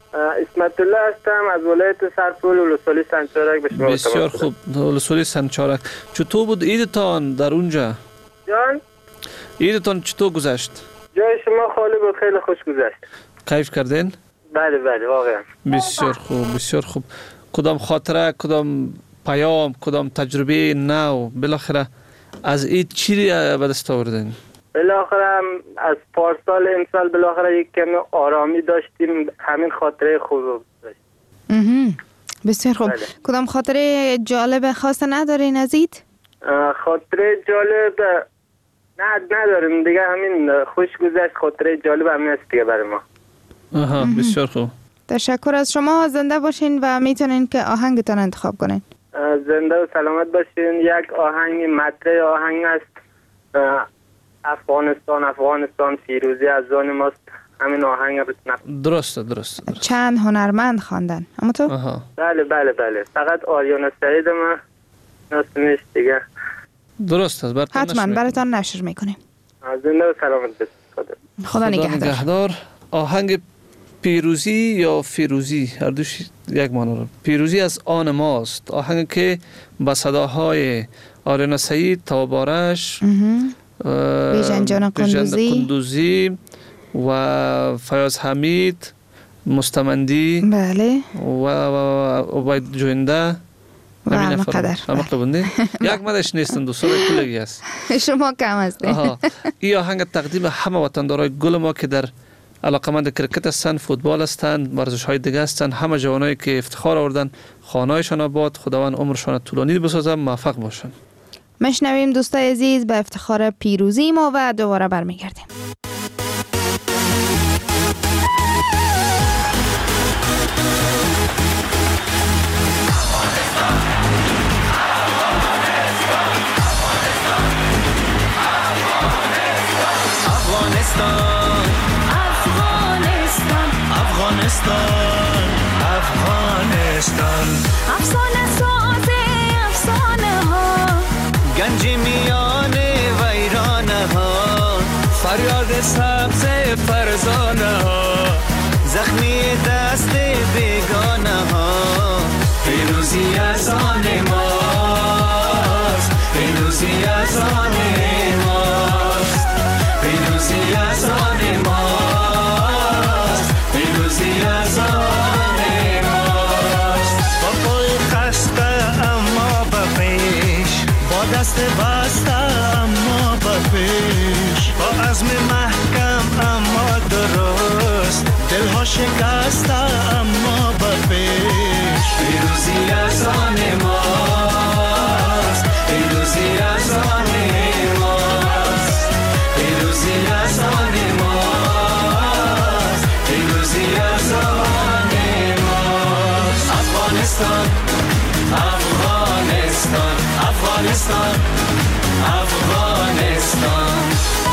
اسمت الله هستم از ولایت سرپول ولسوالی سنچارک به شما. بسیار خوب. ولسوالی سنچارک. چطور بود عیدتان در اونجا؟ جان؟ عیدتان چطور گذشت؟ جای شما خالی بود، خیلی خوش گذشت. کیف کردین؟ بله بله واقعا. بسیار خوب بسیار خوب. کدام خاطره، کدام پیام، کدام تجربه نو بالاخره از عید چی به دست آوردین؟ بالاخره از پارسال امسال بالاخره یک کمی آرامی داشتیم، همین خاطره خوب داشتیم. بسیار خوب. کدام خاطره جالب خاص ندارین از عید؟ خاطره جالب نداریم دیگه، همین خوش گذشت. خاطره جالب همین است دیگه برای ما. بسیار خوب. تشکر از شما. زنده باشین و میتونین که آهنگتان انتخاب کنین. زنده و سلامت باشین. یک آهنگ مطرح آهنگ است، افغانستان افغانستان پیروزی از آن ماست. همین آهنگ درسته. چند هنرمند خواندن اما تو؟ بله بله بله، فقط آریانا سعید ما ناسمش دیگه. درست است. حتما براتان نشر میکنیم. زنده و سلامت باشید. خدا نگهدار. آهنگ پیروزی یا فیروزی هر دوش یک معنی داره. پیروزی از آن ماست، آهنگ که با صداهای آریانا سعید، تابارش، بیژن جان قندوزی و فیاض حمید مستمندی، بله، و عبید جوینده و مقدر. یک مدش نیستن، دوستان کلگی است. شما کم هستید. این آهنگ تقدیم همه وطندارای گل ما که در علاقمند کرکت هستند، فوتبال هستند، ورزش های دیگه هستند، همه جوانایی که افتخار آوردن، خانه‌هایشان آباد، خداوند عمرشان طولانی بسازه، موفق باشن. مشنویم دوستای عزیز به افتخار پیروزی ما و دوباره برمیگردیم. افغانستان افسانه ساز افسانه ها، گنج میان ویرانه ها، فریاد سبز فرزانه ها، زخمی دست بیگانه ها. پیروزی از آن ماست، پیروزی از آن ماست، پیروزی از آن ماست، پیروزی از آن دست بسته اما به پیش، با عزم محکم اما درست، دلها شکسته اما به پیش. پیروزی از آن ماست، پیروزی از آن ماست، پیروزی از آن ماست، پیروزی از آن ماست. افغانستان افغانستان افغانستان افغانستان.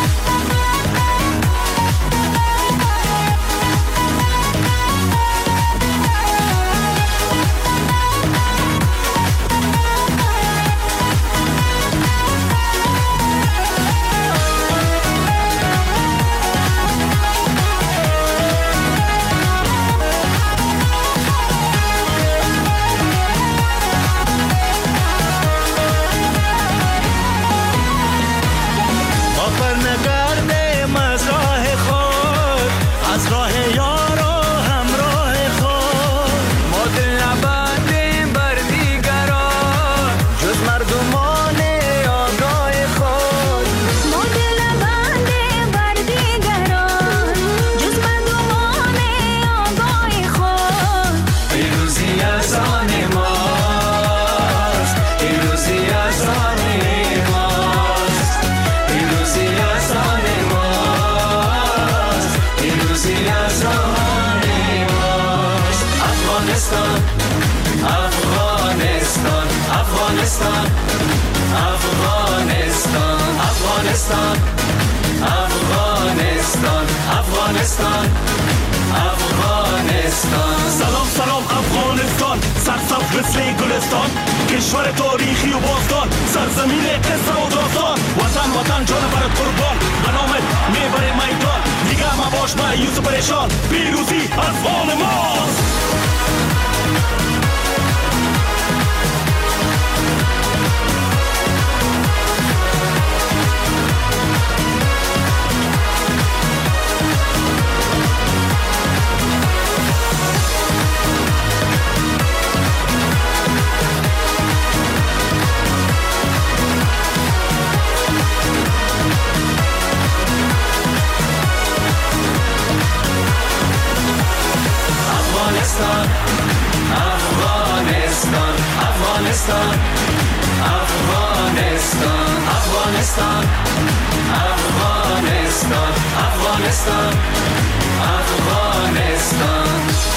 Afghanistan, Afghanistan, Afghanistan, Afghanistan, Afghanistan. سلام سلام افغانستان، سرسبز مثل گلستان، کشور تاریخی و باستان، سرزمین قصه و داستان. وطن وطن جان برات قربان، به نامت میبره میدان، دیگه نگه مباش مایوس و پریشان پیروزی از آن ماست Afghanistan, Afghanistan, Afghanistan, Afghanistan, Afghanistan, Afghanistan, Afghanistan.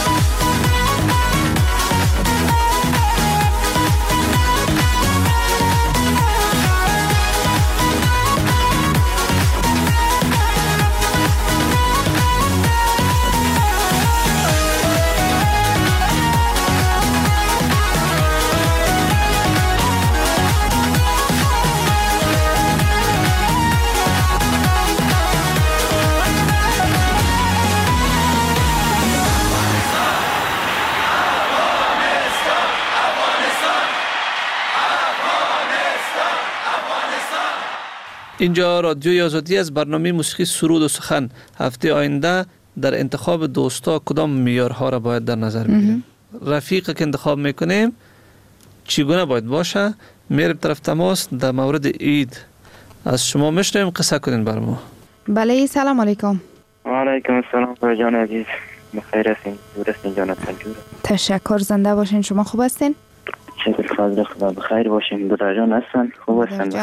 اینجا رادیوی آزادی از برنامه موسیقی سرود و سخن. هفته آینده در انتخاب دوستا کدام معیارها را باید در نظر بگیریم؟ رفیق که انتخاب میکنیم چگونه باید باشه؟ میریم طرف تماس در مورد عید. از شما میشنویم، قصه کنین بر ما. بله، سلام علیکم. و علیکم السلام جان عزیز. بخیر هستین؟ دور هستین جان تنجور. تشکر، زنده باشین. شما خوب هستین؟ شکر فضل خدا، بخیر باشین. دکتر جان هستن؟ خوب هستن؟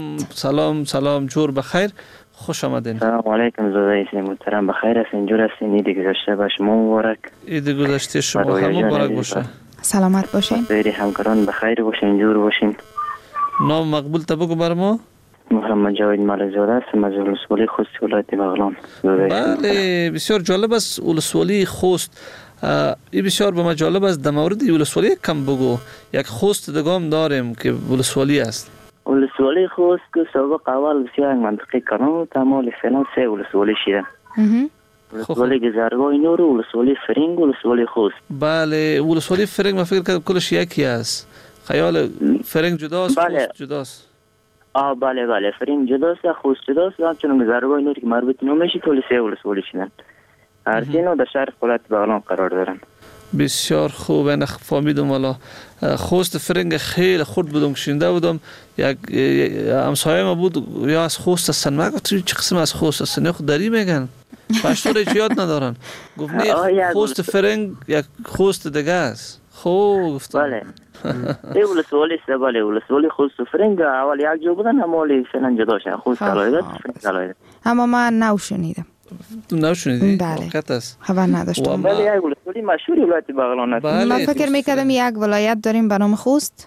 سلام جور بخیر، خوش آمدین. سلام علیکم زاده محترم، بخیر هستین؟ جور هستین؟ عید گذشته به شما مبارک. عید گذشته شما هم مبارک باشه. سلامت باشین. خیلی همکاران بخیر باشین، جور باشین. نام مقبول تبگو بر ما؟ محمد جاوید ملکزاده هستم از ولسوالی خوست ولایت بغلان. بله، بسیار جالب است ولسوالی خوست. این بسیار به ما جالب است. در مورد ولسوالی کم بگو. یک خوست دگام داریم که ولسوالی است. ولسوالی خوست که سابق اول بسیار منطقه کنم تمام فعلا 3 ولسوالی شده. ولسوالی گذرگاه نور، ولسوالی فرنگ، ولسوالی خوست. بله، ولسوالی فرنگ من فکر کردم کلش یکی است. خیال فرنگ جداست، خوست جداست. بله فرنگ جداست، خوست جداست. همچنین گذرگاه نور که مربوط نمیشه کل 3 ولسوالی شدن. هر سینو در شهر ولایت بغلان قرار دارن. بسیار خوب. انا فهمیدم. والا خوست فرنگ خیلی خورد بودم، شنیده بودم. یک همسایه ما بود یا از خوست هستن. من گفتم چه قسم از خوست هستن؟ خود دری میگن پشتو رو یاد ندارن. گفت نه، خوست فرنگ یک خوست دیگه است. خوب گفتم. بله این ولسوالی است. بله ولسوالی خوست و فرنگ اول یک جا بودن، اما ولی فعلا جدا شدن. خوست علایده، فرنگ علایده. اما من نشنیدم. تو نشنیدی؟ بله. حقیقت است. خبر نداشتم. بله یک ولسوالی مشهوری ولایت بغلان است. من فکر میکردم یک ولایت داریم به نام خوست.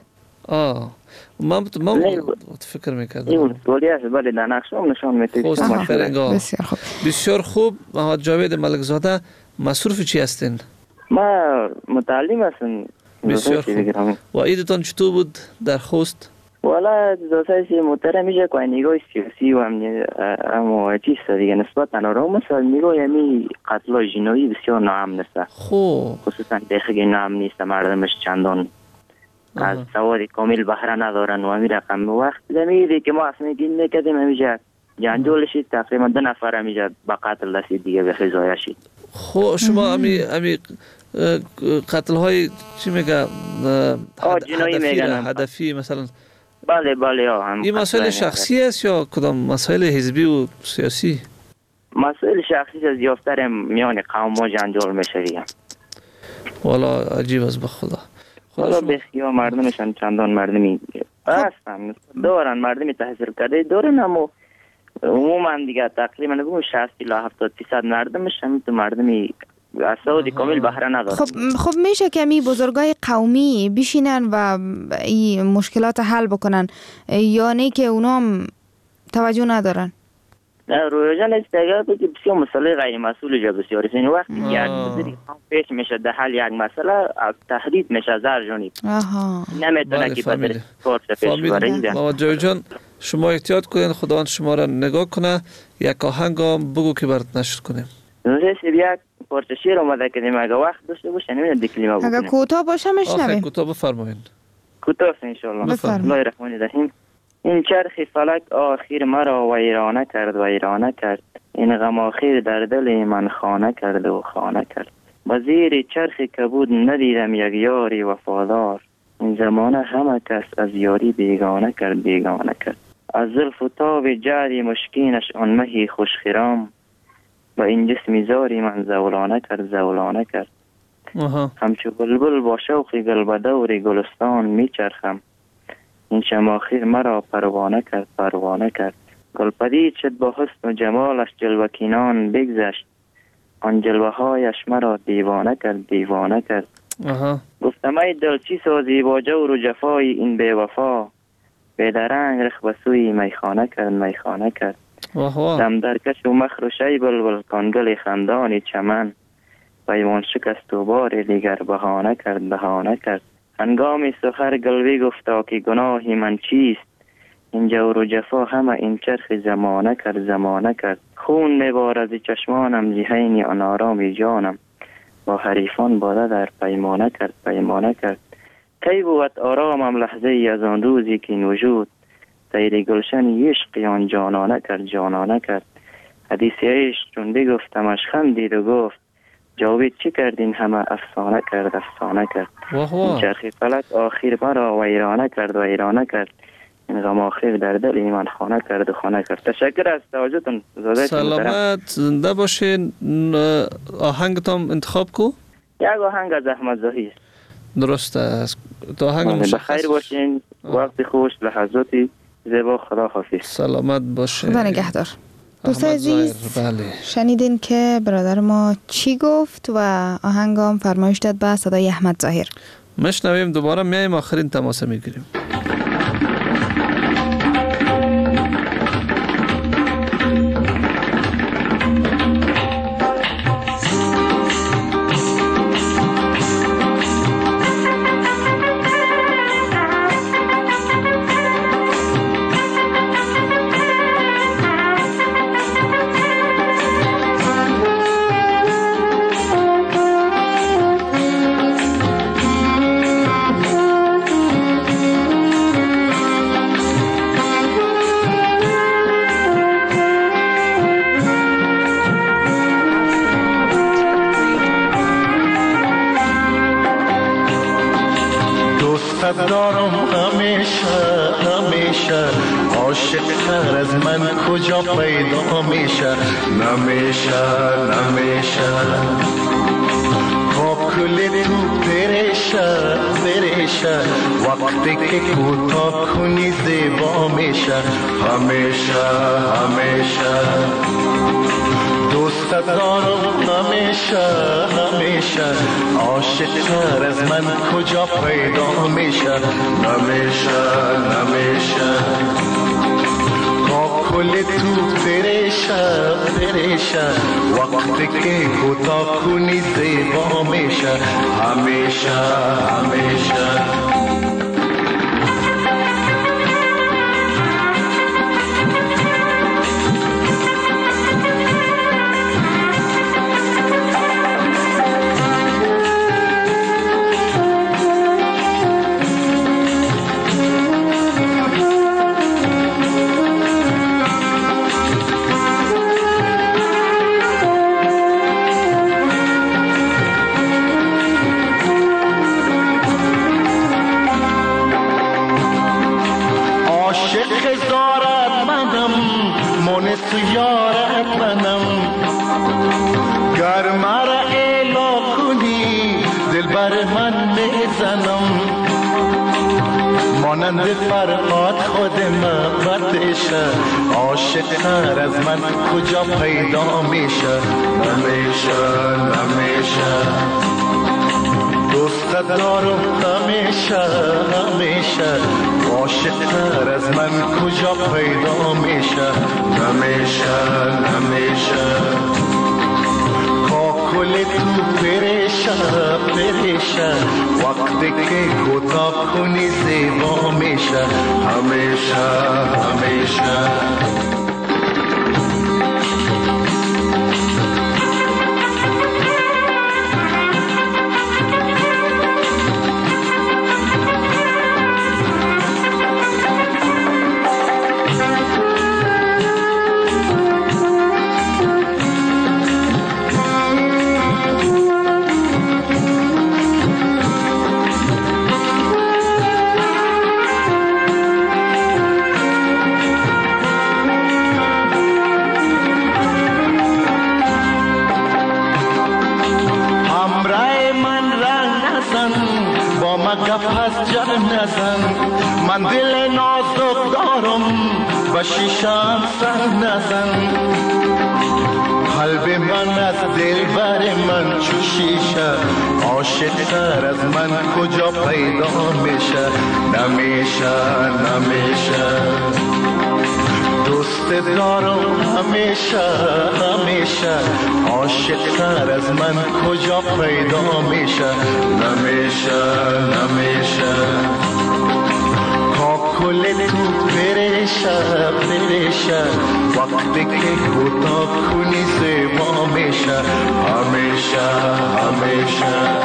من فکر میکردم این ولسوالی است. بله در نقشه هم نشان میده. خوست فرنگ. بسیار خوب. بسیار خوب. محمد جاوید ملکزاده، مصروف چی هستین؟ ما متعلم هستم. بسیار خوب. و عیدتان چطور بود در خوست؟ والا دوستای محترم میشه که نگاه سیاسی و اما چیز دیگه نسبت آرام است. میگه یعنی قتل جنایی بسیار ناامن است. خوب. خصوصا دقیق ناامن نیست. مردمش چندان از سواد کامل بهره ندارن و همین رقم وقت میگه که ما اصلا گین نکردیم همیشه جنجال شد. تقریبا 2 نفر همیشه به قتل رسید دیگه، به خزایه شد. خب شما همی قتل های چی میگه جنایی میگن هدفی مثلا؟ بله این مسائل شخصی است یا کدام مسائل حزبی و سیاسی؟ مسائل شخصی از یافتر میان قوم ما جنجال میشه دیگه. والا عجیب است به خدا. حالا بسیار مردمشان چندان مردمی هستن دارن، مردمی تحصیل کرده دارن، اما عموما دیگه تقریبا بگم 60 تا 70% مردمش هم تو مردمی اساسا کامل بهره ندارن. خب میشه که می بزرگای قومی بشینن و این مشکلات حل بکنن، یا نه که اونا هم توجه ندارن؟ روی جان استگر بگی بسیار مسئله غیر مسئول جا بسیار است. این وقتی یک بزرگی پیش میشه در حل یک مسئله از تهدید میشه زر جانب. نمیتونه که بدر کار پیش بره. محمد جاوید جان شما احتیاط کنین، خداوند شما را نگاه کنه. یک آهنگ هم بگو که برات نشر کنیم. روزش یک پارچه شعر اومده کردیم، اگه وقت داشته باشه نمیدونم دکلیما بکنیم. اگه کوتاه باشه میشنویم. کوتاه بفرمایید. کوتاه انشالله. بسم الله الرحمن الرحیم. این چرخ فلک آخر مرا ویرانه کرد ویرانه کرد، این غم آخر در دل من خانه کرد و خانه کرد. وزیر چرخ کبود ندیدم یک یاری وفادار، این زمانه همه کس از یاری بیگانه کرد بیگانه کرد. از زلف و تاب جعلی مشکینش آن مهی خوشخرام، و این جسمی زاری من زولانه کرد زولانه کرد. همچو بلبل با شوقی گل دور گلستان میچرخم، این شماخیر مرا پروانه کرد پروانه کرد. گل پدید شد با حسن و جمالش جلوه کینان بگذشت، آن جلوه هایش مرا دیوانه کرد دیوانه کرد. گفتم ای دل چی سازی با جور و جفای این بی وفا، بیدرنگ رخ بسوی میخانه کرد میخانه کرد. دم درکش و مخروشی بلبل کانگل خندانی چمن، پیمان شکست و بار دیگر بهانه کرد بهانه کرد. هنگامی سخر گلوی گفتا که گناهی من چیست، این جور و جفا همه این چرخ زمانه کرد زمانه کرد. خون میبار از چشمانم زیهینی آن آرامی جانم، با حریفان باده در پیمانه کرد پیمانه کرد. کی بود آرامم لحظه ای از آن روزی که وجود، سیر گلشن عشقی آن جانانه کرد جانانه کرد. حدیث عشق چون بگفتمش خندید و گفت، جاوید چی کردین همه افسانه کرد افسانه کرد. این چرخ فلک آخر مرا ویرانه کرد ویرانه کرد، این غم آخر در دل من خانه کرد و خانه کرد. تشکر از توجهتون. سلامت زنده باشین. آهنگتون انتخاب کو؟ یک آهنگ از احمد ظاهر. درست است. تو آهنگ بخیر باشین، وقت خوش، لحظاتی زیبا. خدا حافظ. سلامت باشین. خدا نگهدار. دوست عزیز، شنیدین که برادر ما چی گفت و آهنگام فرمایش داد به صدای احمد ظاهر. مشنویم، دوباره میایم آخرین تماس میگیریم. دارم همیشه همیشه، عاشق تر از من کجا پیدا میشه نمیشه نمیشه. با کل تو بریشه بریشه، وقتی که کوتاه کنی زیبا میشه همیشه همیشه. دوست دارم همیشه همیشه، عاشق تر از من کجا پیدا میشه نمیشه نمیشه. با کل تو بریشه بریشه، وقتی که کوتاه کنی زیبا میشه همیشه همیشه. یارت منم، گر مرا اعلا کنی دل بر من میزنم. مانند فرهاد خود محبتشه، عاشق تر از من کجا پیدا میشه نمیشه نمیشه. دوست دارم همیشه همیشه، عاشق تر از من کجا پیدا میشه نمیشه نمیشه. با گل تو پرشا پرشا وقتی که کوتاه کنی زیبا میشه همیشه همیشه من دل نازک دارم با شیشم سر نزن قلب من از دل بر من چو شیشه عاشق تر از من کجا پیدا میشه نمیشه نمیشه دوست دارم همیشه همیشه عاشق تر از من کجا پیدا میشه نمیشه نمیشه کل تو پرشا پرشا وقتی که کوتاه کنی زیبا میشه همیشه همیشه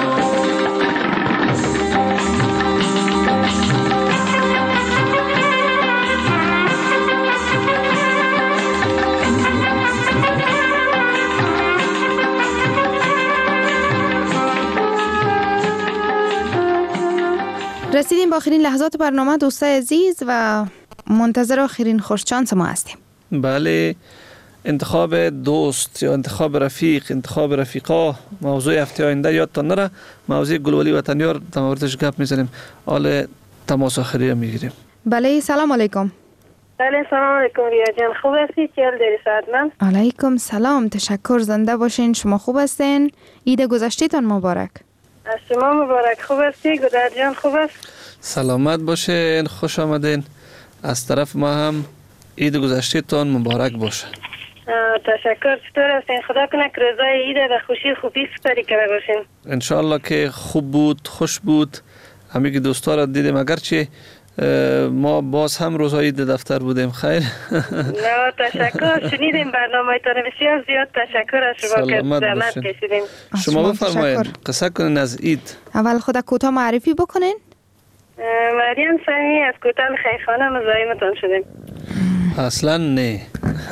رسیدیم با آخرین لحظات برنامه دوستای عزیز و منتظر آخرین خوششانس ما هستیم. بله، انتخاب دوست یا انتخاب رفیق، انتخاب رفیقا موضوع هفته آینده یادتان نره. موضوع گلولی وطنیار در موردش گپ میزنیم. حال تماس آخری میگیریم. بله، سلام علیکم. بله، سلام علیکم ریا جان، خوب هستی؟ چهل داری ساعت من؟ علیکم سلام، تشکر، زنده باشین. شما خوب هستین؟ عید گذشتهتان مبارک. از شما مبارک. خوب هستی؟ گودر جان خوب است؟ سلامت باشین، خوش آمدین. از طرف ما هم عید گذشتهتان مبارک باشه. تشکر. چطور هستین؟ خدا کنه که روزای عید به خوشی خوبی سپری کرده باشین. انشالله که خوب بود، خوش بود. همه که دوستا را دیدیم، اگرچه ما باز هم روزهای عید دفتر بودیم. خیر. نه تشکر، شنیدیم برنامه تان، بسیار زیاد تشکر از شما که زحمت کشیدین. شما بفرمایید، قصه کنین از عید. اول خود کوتاه معرفی بکنین. مریم صمیمی از کوتاه خیرخانه مزاحمتان شدیم. اصلا نه.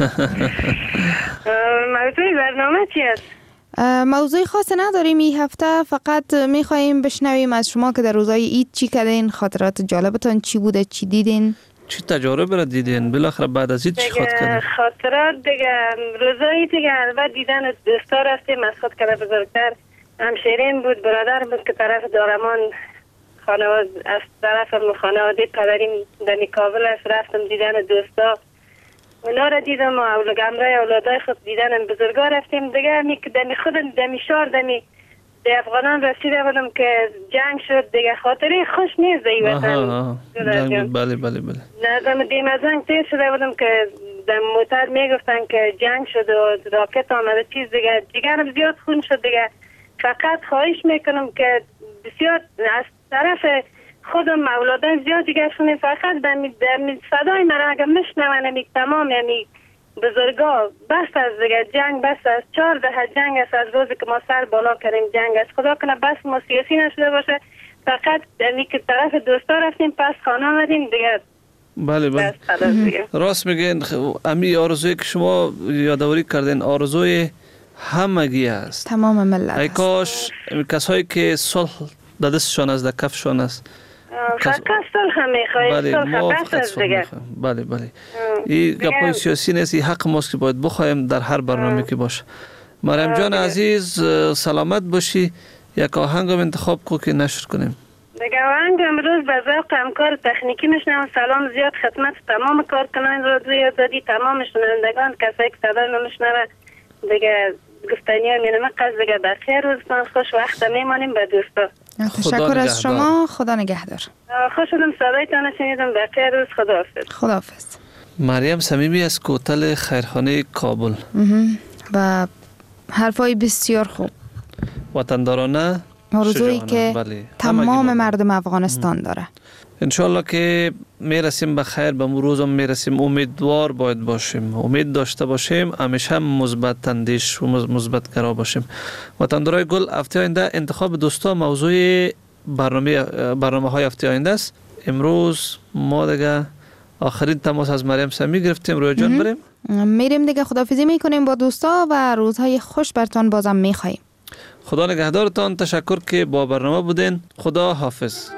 موضوع برنامه چی است؟ موضوع خاص نداریم این هفته، فقط میخواییم بشنویم از شما که در روزهای عید چی کردین، خاطرات جالبتان چی بوده، چی دیدین، چی تجارب را دیدین، بالاخره بعد از عید چی خاطر کردین؟ خاطرات دیگه روزهای دیگه البته دیدن دوستا رفتیم. از خود کنه بزرگتر همشیرین بود، برادر بود که طرف دارمان خانواده، از طرف خانواده پدریم در کابل است. رفتم دیدن دوستا، اونا را دیدم و گمرای اولادای خود دیدن بزرگا رفتیم دیگه. همی که دمی خود دمی شار دمی دی افغانان رسیده بودم که جنگ شد دیگه. خاطره خوش نیست دی وطن. جنگ بود، بله بله بله. نه دیم از جنگ تیر شده بودم که در موتر میگفتن که جنگ شد و راکت آمده چیز دیگه. جگرم زیاد خون شد دیگه. فقط خواهش میکنم که بسیار از طرف خودم اولادان زیاد دیگه شونه، فقط در صدای من اگر مشنون تمام یعنی بزرگا بس از دیگه جنگ، بس از 14 جنگ است از روزی که ما سر بالا کردیم جنگ است. خدا کنه بس ما سیاسی نشده باشه، فقط یعنی که طرف دوستا رفتیم پس خانه آمدیم دیگه. بله بله، راست میگین. امی آرزویی که شما یادآوری کردین آرزوی همگی است، تمام ملت. ای کاش کسایی که صلح در دستشان است، در کفشان است. فقط صلح میخواهیم. بله، ما فقط صلح دیگه. بله بله. این گپای سیاسی نیست، این حق ماست که باید بخوایم در هر برنامه که باشه. مریم جان عزیز، سلامت باشی. یک آهنگ هم انتخاب کو که نشر کنیم. دیگه آهنگ امروز به ذوق همکار تکنیکی میشنم. سلام زیاد خدمت تمام کارکنان رادیوی آزادی، تمام شنوندگان، کسایی که صدای ما میشنوه دیگه. گفتنی ها مینمه قصد دیگه بخیر روزتان خوش، وقت میمانیم به دوستا. تشکر از شما، خدا نگهدار. خوش شدم صدایتان شنیدم، بخیر روز، خداحافظ. خداحافظ. مریم صمیمی از کوتل خیرخانه کابل و حرفای بسیار خوب. وطندارانه آرزویی که تمام مردم افغانستان داره. انشالله که میرسیم به خیر، به روزم میرسیم. امیدوار باید باشیم، امید داشته باشیم، همیشه مثبت اندیش و مثبت گرا باشیم. وطندارای گل، هفته آینده انتخاب دوستا موضوع برنامه های هفته آینده است. امروز ما دیگه آخرین تماس از مریم سمی گرفتیم. رویا جان بریم؟ میریم دیگه. خداحافظی میکنیم با دوستا و روزهای خوش برتان بازم میخواهیم. خدا نگهدارتان. تشکر که با برنامه بودین. خدا حافظ.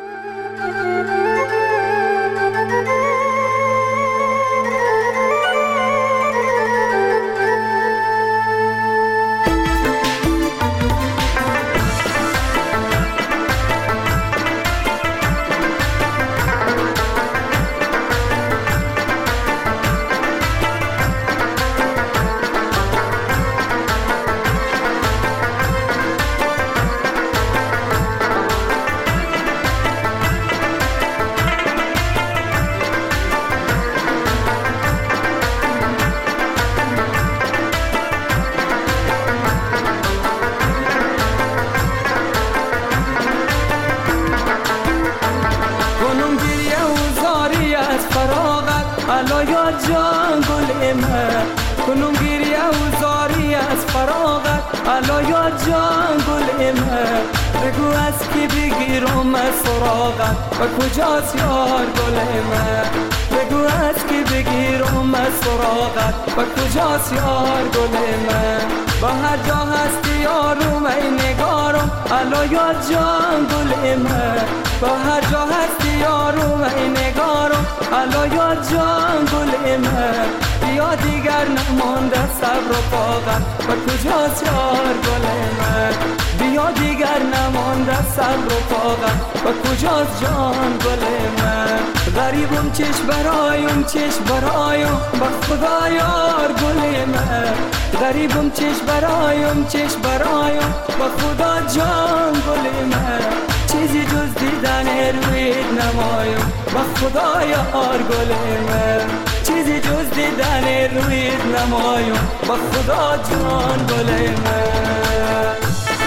و کجاست یار گل من؟ بگو از کی بگیرم از سراغت و کجاست یار گل من؟ با هر جا هستی یارم ای نگارم الا یار جان گل من. با هر جا هستی یارم ای نگارم الا یار جان گل من. بیا دیگر نمانده صبر و طاقت و کجاست یار گل من؟ بیا دیگر نمانده صبر و طاقت و کجاست جان گل من؟ غریبم چش برایم چش برایم با خدا یار گل من. غریبم چش برایم چش برایم با خدا جان گل من. چیزی جز دیدن روی نمایم با خدا یار گل من. چیزی جز دیدن روی نمایم با خدا جان گل من.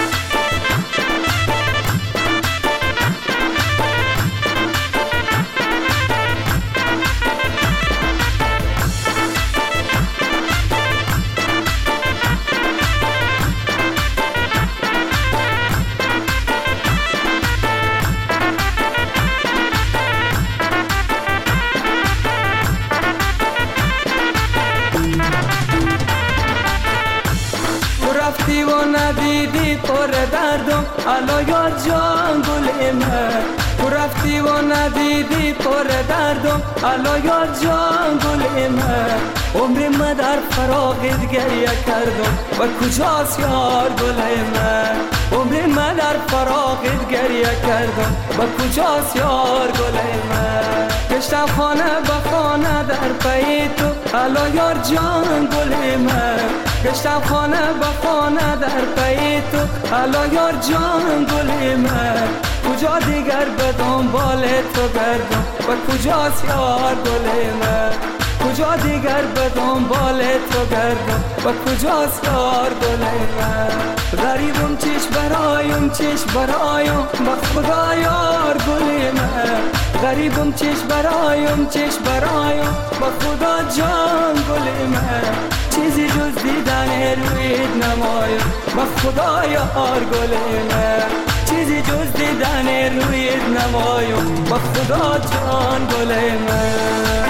ندیدی پر دردم الا یار جان گل من. تو رفتی و ندیدی پر دردم الا یار جان گل من. عمر من در فراقت گریه کردم و کجاست یار گل من. عمر من در فراقت گریه کردم و کجاست یار گل من. گشتم خانه به خانه در پی تو الا یار جان گل من. گشتم خانه به خانه در پی تو الا یار جان گل من. کجا دیگر به دنبال تو گردم و کجاست یار گل من. کجا دیگر به دنبال تو گردم و کجاست یار گل من. غریبم چش برایم چش برایم با خدا یار گل من. غریبم چش برایم چش برایم با خدا جان گل من. چیزی جز دیدن روی نمایم با خدا یار گل من. چیزی جز دیدن روی نمایم با خدا جان گل من.